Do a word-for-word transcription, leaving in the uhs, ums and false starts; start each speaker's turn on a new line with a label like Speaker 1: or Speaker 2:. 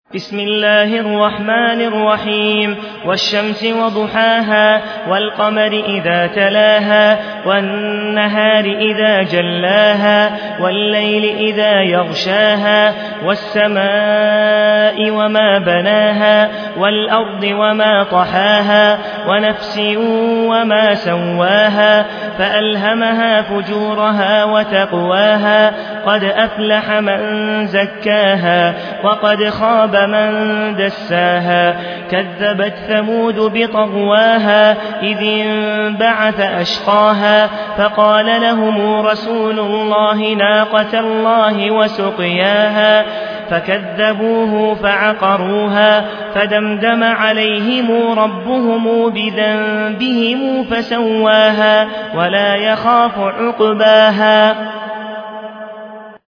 Speaker 1: بسم الله الرحمن الرحيم والشمس وضحاها والقمر إذا تلاها والنهار إذا جلاها والليل إذا يغشاها والسماء وما بناها والأرض وما طحاها ونفس وما سواها فألهمها فجورها وتقواها قد أفلح من زكاها وقد خاب من دساها كذبت ثمود بطغواها إذ انبعث أشقاها فقال لهم رسول الله ناقة الله وسقياها فكذبوه فعقروها فدمدم عليهم ربهم بذنبهم فسواها ولا يخاف عقباها.